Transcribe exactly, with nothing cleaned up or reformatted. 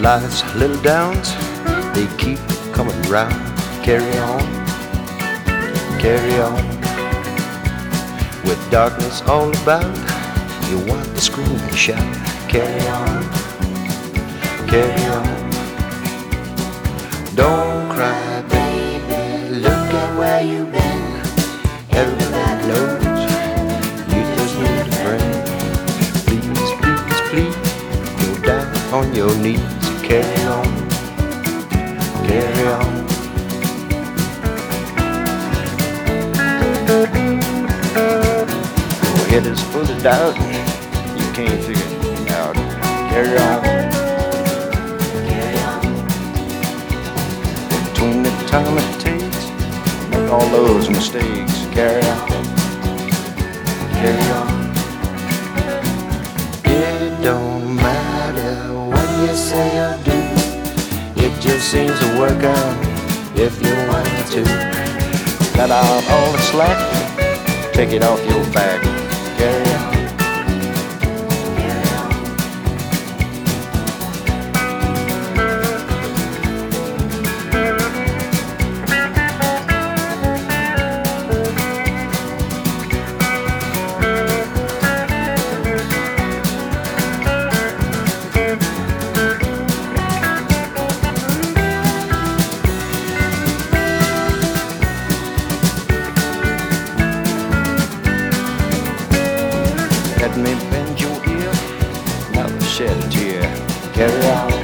Life's little downs, they keep coming round. Carry on, carry on. With darkness all about, you want to scream and shout. Carry on, carry on. Don't cry, baby, look at where you've been. Everybody knows you just need a friend. Please, please, please, go down on your knees. Carry on, carry on. Your head is full of doubt, you can't figure it out. Carry on, carry on. Between the time it takes, make all those mistakes. Carry on, carry on. It don't matter what you say or do, it just seems to work out if you want it to. Cut out all the slack, take it off your back. Carry on, carry on. Let me bend your ear, never shed a tear. Carry on.